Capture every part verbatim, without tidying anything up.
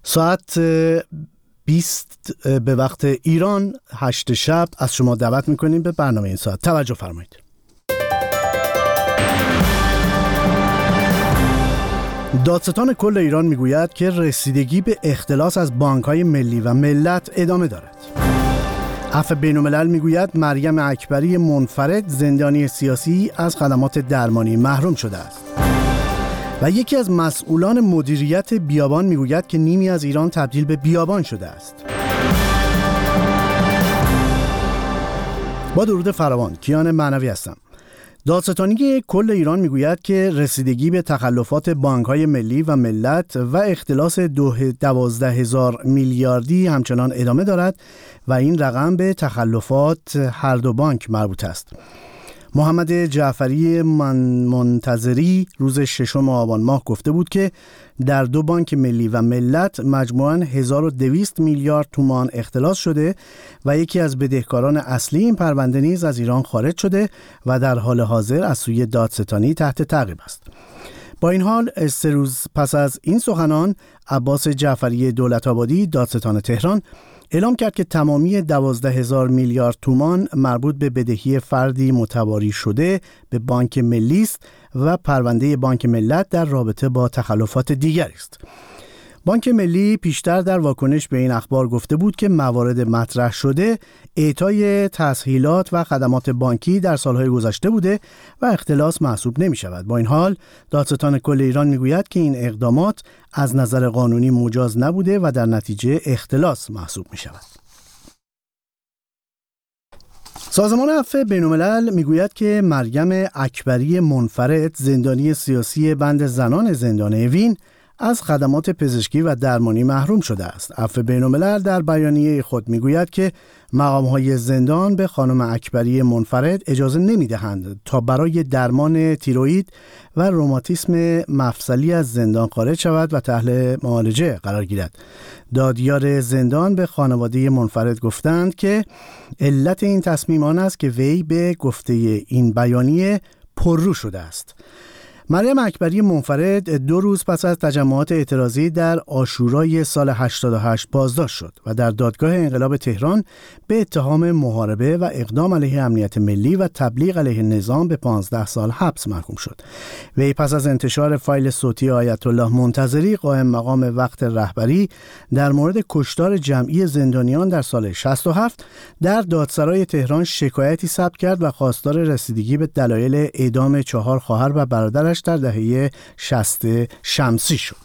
ساعت بیست به وقت ایران، هشت شب، از شما دعوت میکنیم به برنامه این ساعت. توجه فرمایید. دادستان کل ایران میگوید که رسیدگی به اختلاس از بانک‌های ملی و ملت ادامه دارد. عفو بین‌الملل میگوید مریم اکبری منفرد زندانی سیاسی از خدمات درمانی محروم شده است. و یکی از مسئولان مدیریت بیابان میگوید که نیمی از ایران تبدیل به بیابان شده است. با درود فراوان، کیان معنوی هستم. دادستانی کل ایران میگوید که رسیدگی به تخلفات بانک‌های ملی و ملت و اختلاس دوازده هزار میلیاردی همچنان ادامه دارد و این رقم به تخلفات هر دو بانک مربوط است. محمد جعفری منتظری روز ششم آبان ماه گفته بود که در دو بانک ملی و ملت مجموعاً هزار و دویست میلیارد تومان اختلاس شده و یکی از بدهکاران اصلی این پرونده نیز از ایران خارج شده و در حال حاضر از سوی دادستانی تحت تعقیب است. با این حال سه روز پس از این سخنان، عباس جعفری دولت‌آبادی دادستان تهران اعلام کرد که تمامی دوازده هزار میلیارد تومان مربوط به بدهی فردی متواری شده به بانک ملی است و پرونده بانک ملت در رابطه با تخلفات دیگری است. بانک ملی پیشتر در واکنش به این اخبار گفته بود که موارد مطرح شده اعطای تسهیلات و خدمات بانکی در سالهای گذشته بوده و اختلاس محسوب نمی شود. با این حال دادستان کل ایران می گوید که این اقدامات از نظر قانونی مجاز نبوده و در نتیجه اختلاس محسوب می شود. سازمان عفو بین‌الملل میگوید که مریم اکبری منفرد زندانی سیاسی بند زنان زندان اوین از خدمات پزشکی و درمانی محروم شده است. عفو بین‌الملل در بیانیه خود میگوید که مقام‌های زندان به خانم اکبری منفرد اجازه نمی‌دهند تا برای درمان تیروئید و روماتیسم مفصلی از زندان خارج شود و تحت معالجه قرار گیرد. دادیار زندان به خانواده منفرد گفتند که علت این تصمیم آن است که وی به گفته این بیانیه پررو شده است. مریم اکبری منفرد دو روز پس از تجمعات اعتراضی در عاشورای سال هشتاد و هشت بازداشت شد و در دادگاه انقلاب تهران به اتهام محاربه و اقدام علیه امنیت ملی و تبلیغ علیه نظام به پانزده سال حبس محکوم شد. وی پس از انتشار فایل صوتی آیت الله منتظری قائم مقام وقت رهبری در مورد کشتار جمعی زندانیان در سال شصت و هفت در دادسرای تهران شکایتی ثبت کرد و خواستار رسیدگی به دلایل اعدام چهار خواهر و برادرش در دهه شصت شمسی شد.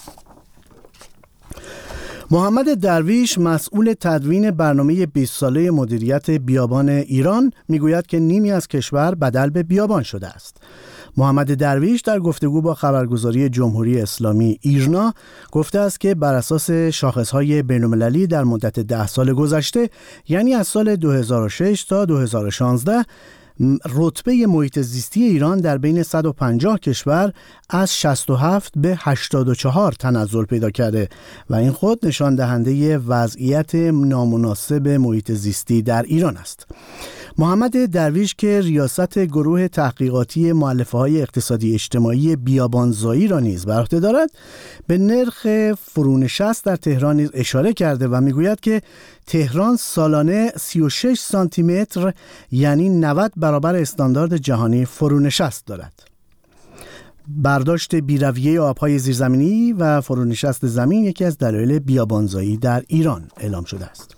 محمد درویش مسئول تدوین برنامه بیست ساله مدیریت بیابان ایران میگوید که نیمی از کشور بدل به بیابان شده است. محمد درویش در گفتگو با خبرگزاری جمهوری اسلامی ایرنا گفته است که بر اساس شاخصهای بین‌المللی در مدت ده سال گذشته، یعنی از سال دو هزار و شش تا دو هزار و شانزده، رتبه محیط زیستی ایران در بین صد و پنجاه کشور از شصت و هفت به هشتاد و چهار تنزل پیدا کرده و این خود نشان دهنده وضعیت نامناسب محیط زیستی در ایران است. محمد درویش که ریاست گروه تحقیقاتی مؤلفه‌های اقتصادی اجتماعی بیابانزایی را نیز بر عهده دارد، به نرخ فرونشست در تهران نیز اشاره کرده و میگوید که تهران سالانه سی و شش سانتی متر یعنی نود برابر استاندارد جهانی فرونشست دارد. برداشت بی‌رویه آب‌های زیرزمینی و فرونشست زمین یکی از دلایل بیابانزایی در ایران اعلام شده است.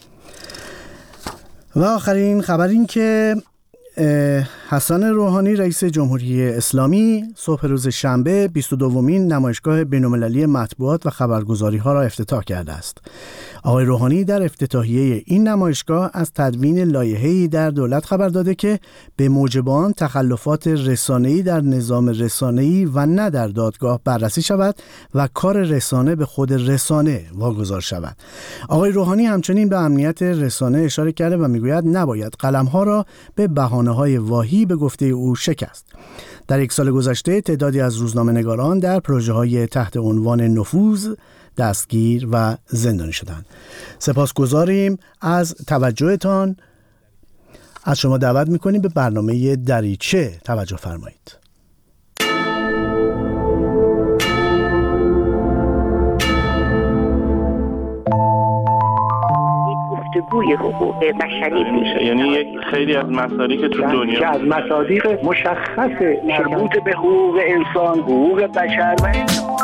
و آخرین خبر این که حسن روحانی رئیس جمهوری اسلامی صبح روز شنبه بیست و دومین نمایشگاه بین‌المللی مطبوعات و خبرگزاری ها را افتتاح کرده است. آقای روحانی در افتتاحیه این نمایشگاه از تدوین لایحه‌ای در دولت خبر داده که به موجب آن تخلفات رسانه‌ای در نظام رسانه‌ای و نه در دادگاه بررسی شود و کار رسانه به خود رسانه واگذار شود. آقای روحانی همچنین به امنیت رسانه اشاره کرده و میگوید نباید قلم‌ها را به بهانه‌های واهی به گفته او شکست. در یک سال گذشته تعدادی از روزنامه‌نگاران در پروژه‌های تحت عنوان نفوذ دستگیر و زندانی شدند. سپاسگزاریم از توجهتان. از شما دعوت می‌کنیم به برنامه دریچه توجه فرمایید. گفتگوی حقوق بشری میشه. یعنی یک خیلی از مصادیق که تو دنیا که از مصادیق مشخص مربوط به حقوق انسان، حقوق بشر و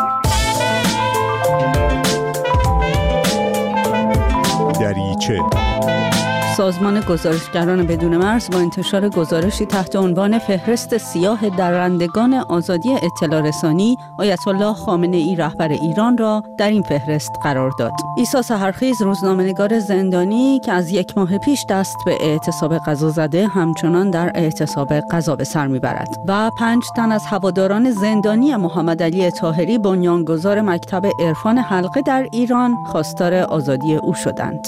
دریچه. سازمان گزارشگران بدون مرز با انتشار گزارشی تحت عنوان فهرست سیاه درندگان آزادی اطلاع رسانی آیت الله خامنه ای رهبر ایران را در این فهرست قرار داد. عیسی سحرخیز روزنامه‌نگار زندانی که از یک ماه پیش دست به اعتصاب غذا زده همچنان در اعتصاب غذا به سر میبرد و پنج تن از هواداران زندانی محمد علی طاهری بنیانگذار مکتب عرفان حلقه در ایران خواستار آزادی او شدند.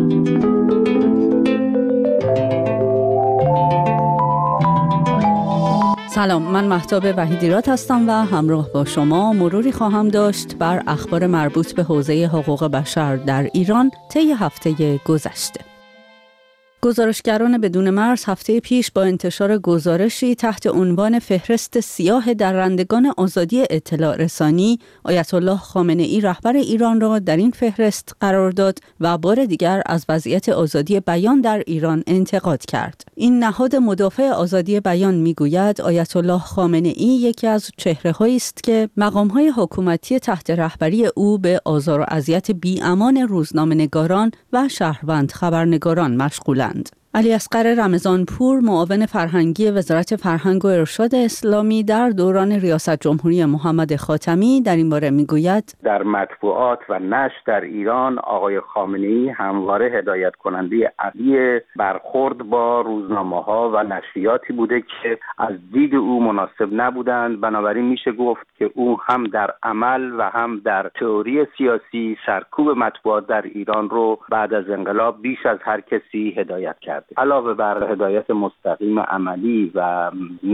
سلام، من مهتاب وحیدیرات هستم و همراه با شما مروری خواهم داشت بر اخبار مربوط به حوزه حقوق بشر در ایران طی هفته گذشته. گزارشگران بدون مرز هفته پیش با انتشار گزارشی تحت عنوان فهرست سیاه درندگان آزادی اطلاع رسانی آیت الله خامنه ای رهبر ایران را در این فهرست قرار داد و بار دیگر از وضعیت آزادی بیان در ایران انتقاد کرد. این نهاد مدافع آزادی بیان میگوید آیت الله خامنه ای یکی از چهره‌هایی است که مقام‌های حکومتی تحت رهبری او به آزار و اذیت بی‌امان روزنامه‌نگاران و شهروند خبرنگاران مشغولند. علی اصغر رمضانپور معاون فرهنگی وزارت فرهنگ و ارشاد اسلامی در دوران ریاست جمهوری محمد خاتمی در این باره میگوید در مطبوعات و نشر در ایران آقای خامنه‌ای همواره هدایت کننده اصلی برخورد با روزنامه‌ها و نشریاتی بوده که از دید او مناسب نبودند. بنابراین میشه گفت که او هم در عمل و هم در تئوری سیاسی سرکوب مطبوعات در ایران رو بعد از انقلاب بیش از هر کسی هدایت کرد. علاوه بر هدایت مستقیم عملی و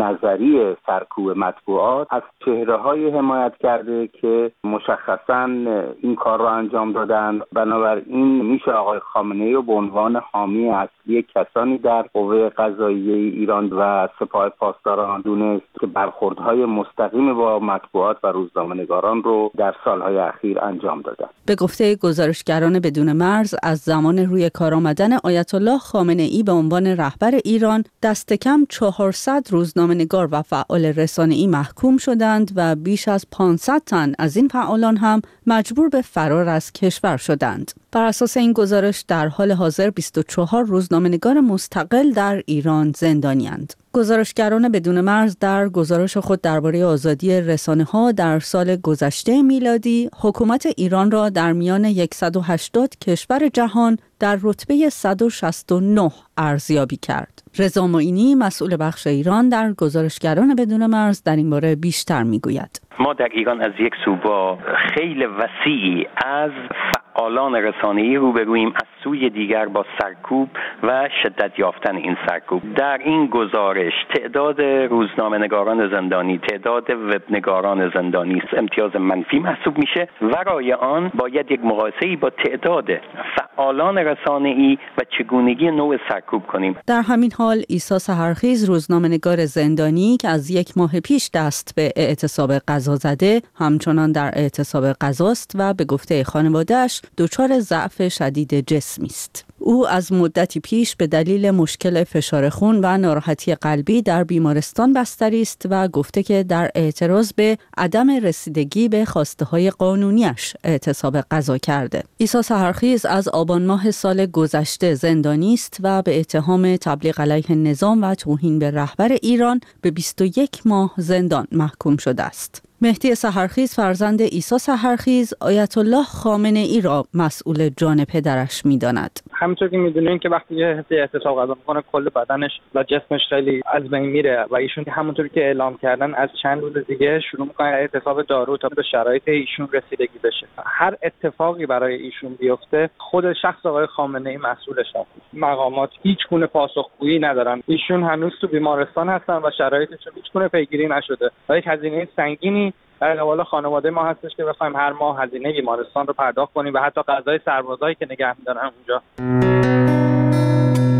نظری سرکوب مطبوعات، از چهره‌های حمایت کرده که مشخصاً این کار را انجام دادند. بنابراین میشه آقای خامنه‌ای رو به عنوان حامی اصلی کسانی در قوه قضاییه ایران و سپاه پاسداران دونست که برخوردهای مستقیم با مطبوعات و روزنامه‌نگاران رو در سالهای اخیر انجام دادند. به گفته گزارشگران بدون مرز از زمان روی کار آمدن آیت الله خامنه ای به عنوان رهبر ایران دست کم چهارصد روزنامه‌نگار و فعال رسانه‌ای محکوم شدند و بیش از پانصد تن از این فعالان هم مجبور به فرار از کشور شدند. بر اساس این گزارش در حال حاضر بیست و چهار روزنامه‌نگار مستقل در ایران زندانی‌اند. گزارشگران بدون مرز در گزارش خود درباره آزادی رسانه‌ها در سال گذشته میلادی حکومت ایران را در میان صد و هشتاد کشور جهان در رتبه صد و شصت و نه ارزیابی کرد. رضا معینی مسئول بخش ایران در گزارشگران بدون مرز در این باره بیشتر میگوید. ما در ایران از یک سو با خیلی وسیعی از فعالان رسانه‌ای روبرویم، از سوی دیگر با سرکوب و شدت یافتن این سرکوب. در این گزارش تعداد روزنامه‌نگاران زندانی، تعداد وبنگاران زندانی امتیاز منفی محسوب میشه. ورای آن باید یک مقایسه‌ای با تعداد فعالان رسانه‌ای و چگونگی نوع سرکوب کنیم. در همین حال عیسی سحرخیز روزنامه‌نگار زندانی که از یک ماه پیش دست به اعتصاب غذا زده همچنان در اعتصاب غذاست و به گفته خانواده‌اش دچار ضعف شدید جسمی است. او از مدتی پیش به دلیل مشکل فشار خون و ناراحتی قلبی در بیمارستان بستری است و گفته که در اعتراض به عدم رسیدگی به خواسته‌های قانونیش اعتصاب غذا کرده. عیسی سحرخیز از آبان ماه سال گذشته زندانی است و به اتهام تبلیغ علیه نظام و توهین به رهبر ایران به بیست و یک ماه زندان محکوم شده است. مهدی سحرخیز فرزند عیسی سحرخیز آیت الله خامنه ای را مسئول جان پدرش می‌داند. همونطور که می‌دونین که وقتی یه حسی اعتصاب غذا می‌کنه کل بدنش و جسمش خیلی از بین میره و ایشون همونطور که اعلام کردن از چند روز دیگه شروع می‌کنن اعتصاب دارو تا به شرایط ایشون رسیدگی بشه. هر اتفاقی برای ایشون بیفته خود شخص آقای خامنه‌ای مسئولش هست. مقامات هیچ گونه پاسخگویی ندارن. ایشون هنوز تو بیمارستان هستن و شرایطشون هیچ گونه پیگیری نشده. و یک هزینه سنگینی در قبال خانواده ما هستش که بخوایم هر ماه هزینه بیمارستان رو پرداخت کنیم و حتی غذای سربازایی که نگه می‌دارن اونجا.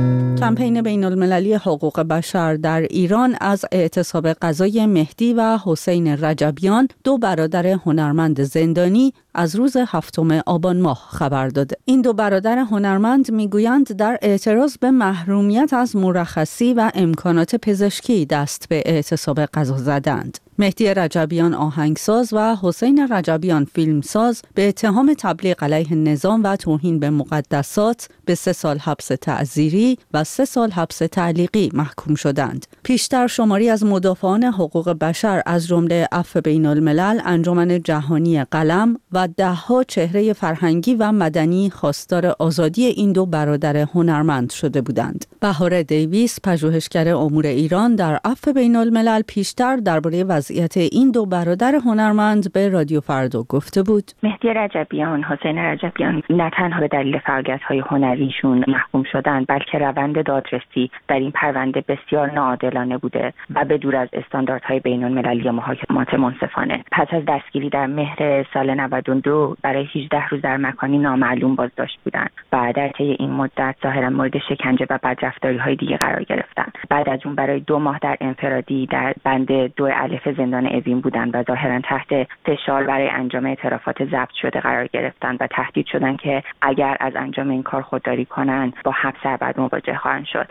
کمپین بین المللی حقوق بشر در ایران از اعتصاب غذای مهدی و حسین رجبیان، دو برادر هنرمند زندانی، از روز هفتم آبان ماه خبر داده. این دو برادر هنرمند میگویند در اعتراض به محرومیت از مرخصی و امکانات پزشکی دست به اعتصاب غذا زدند. مهدی رجبیان آهنگساز و حسین رجبیان فیلمساز به اتهام تبلیغ علیه نظام و توهین به مقدسات به سه سال حبس تعزیری و سه سال حبس تعلیقی محکوم شدند. پیشتر شماری از مدافعان حقوق بشر از جمله عفو بین الملل، انجمن جهانی قلم و دهها چهره فرهنگی و مدنی خواستار آزادی این دو برادر هنرمند شده بودند. بهار دیویس، پژوهشگر امور ایران، در عفو بین الملل پیشتر درباره وضعیت این دو برادر هنرمند به رادیو فردا گفته بود: مهدی رجبیان، حسین رجبیان نه تنها به دلیل فعالیت‌های هنریشون محکوم شدند، بلکه روند دادرسی در این پرونده بسیار ناعادلانه بوده و به دور از استانداردهای بین‌المللی محاکمات منصفانه. پس از دستگیری در مهر سال نود و دو برای هجده روز در مکانی نامعلوم بازداشت بودند و در طی این مدت ظاهراً مورد شکنجه و بدرفتاری‌های دیگه قرار گرفتند. بعد از اون برای دو ماه در انفرادی در بند دو الف زندان اوین بودند و ظاهراً تحت فشار برای انجام اعترافات ضبط شده قرار گرفتند و تهدید شدند که اگر از انجام این کار خودداری کنند با حبس ابد مواجه خواهند شد.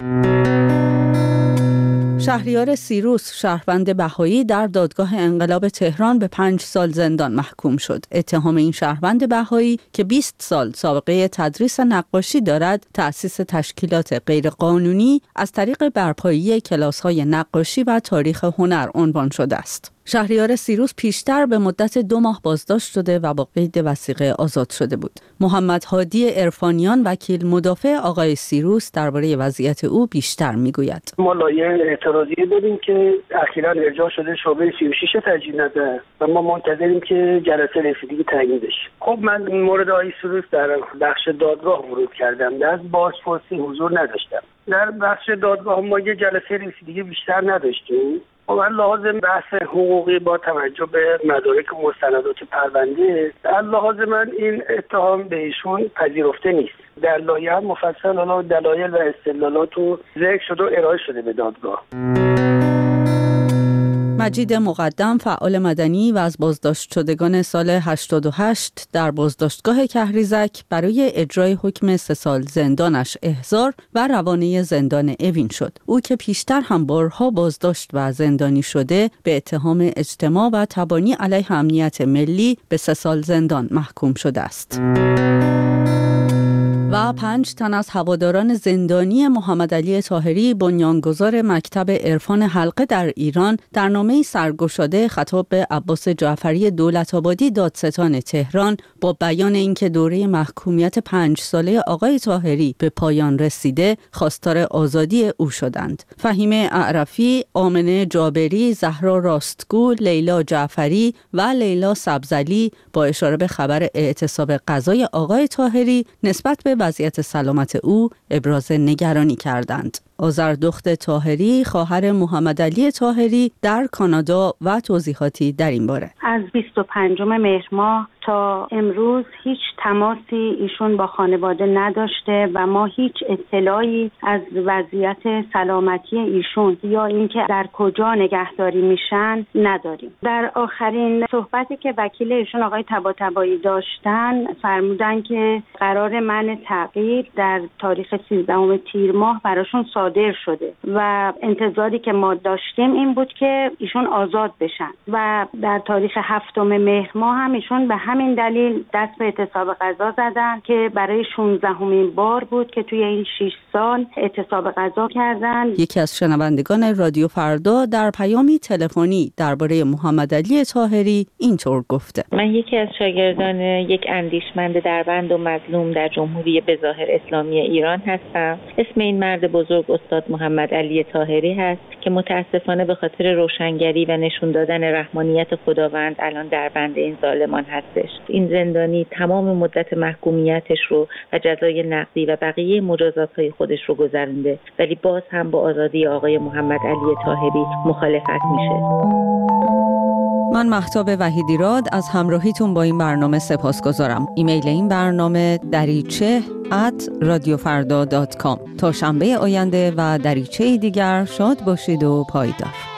شهریار سیروس، شهروند بهایی، در دادگاه انقلاب تهران به پنج سال زندان محکوم شد. اتهام این شهروند بهایی که بیست سال سابقه تدریس نقاشی دارد، تأسیس تشکیلات غیرقانونی از طریق برپایی کلاس‌های نقاشی و تاریخ هنر عنوان شده است. شهریار سیروس پیشتر به مدت دو ماه بازداشت شده و با قید وثیقه آزاد شده بود. محمد هادی عرفانیان، وکیل مدافع آقای سیروس، درباره وضعیت او بیشتر میگوید. ما لایحه اعتراضی داریم که اخیراً ارجاع شده شعبه سی و شش تجدید نظر و ما منتظریم که جلسه رسیدگی تعیین بشه. خب من مورد آقای سیروس در بخش دادگاه ورود کردم، در بازپرسی حضور نداشتم. در بخش دادگاه ما یه جلسه رسیدگی بیشتر نداشتیم. و لازم بحث حقوقی با توجه به مدارک و مستندات پرونده، در لحاظ من این اتهام به ایشون پذیرفته نیست. در لایحه مفصل حالا دلایل و استدلالات رو ذکر شده و ارائه شده به دادگاه. مجید مقدم، فعال مدنی و از بازداشت شدگان سال هشتاد و هشت، در بازداشتگاه کهریزک برای اجرای حکم سه سال زندانش احضار و روانه زندان اوین شد. او که پیشتر هم بارها بازداشت و زندانی شده، به اتهام اجتماع و تبانی علیه امنیت ملی به سه سال زندان محکوم شده است. و پنج تن از هواداران زندانی محمد علی طاهری، بنیانگذار مکتب عرفان حلقه در ایران، در نامه‌ای سرگشاده خطاب به عباس جعفری دولت‌آبادی دادستان تهران با بیان اینکه دوره محکومیت پنج ساله آقای طاهری به پایان رسیده، خواستار آزادی او شدند. فهیمه اعرفی، آمنه جابری، زهرا راستگو، لیلا جعفری و لیلا سبزعلی با اشاره به خبر اعتصاب غذای آقای طاهری نسبت به وضعیت سلامت او ابراز نگرانی کردند. آذردخت طاهری، خواهر محمد علی طاهری، در کانادا و توضیحاتی در این باره. از بیست و پنجم مهر ماه تا امروز هیچ تماسی ایشون با خانواده نداشته و ما هیچ اطلاعی از وضعیت سلامتی ایشون یا اینکه در کجا نگهداری میشن نداریم. در آخرین صحبتی که وکیل ایشون آقای طباطبایی داشتن، فرمودن که قرار منع تعقیب در تاریخ سیزدهم تیر ماه براشون صادر شده و انتظاری که ما داشتیم این بود که ایشون آزاد بشن و در تاریخ هفتم مهر ماه هم ایشون به همین دلیل دست به اعتصاب غذا زدن که برای شانزدهمین بار بود که توی این شش سال اعتصاب غذا کردن. یکی از شنوندگان رادیو فردا در پیامی تلفنی درباره محمد علی طاهری اینطور گفته: من یکی از شاگردان یک اندیشمند دربند و مظلوم در جمهوری بظاهر اسلامی ایران هستم. اسم این مرد بزرگ استاد محمد علی طاهری هست که متاسفانه به خاطر روشنگری و نشون دادن رحمانیت خداوند الان دربند این ظالمان هستش. این زندانی تمام مدت محکومیتش رو و جزای نقدی و بقیه مجازات‌های خودش رو گذرونده، ولی باز هم با آزادی آقای محمد علی طاهری مخالفت میشه. من مهتاب وحیدیراد از همراهیتون با این برنامه سپاسگزارم. ایمیل این برنامه دریچه ات رادیو فردا دات کام. تا شنبه آینده و دریچه دیگر شاد باشید و پایدار.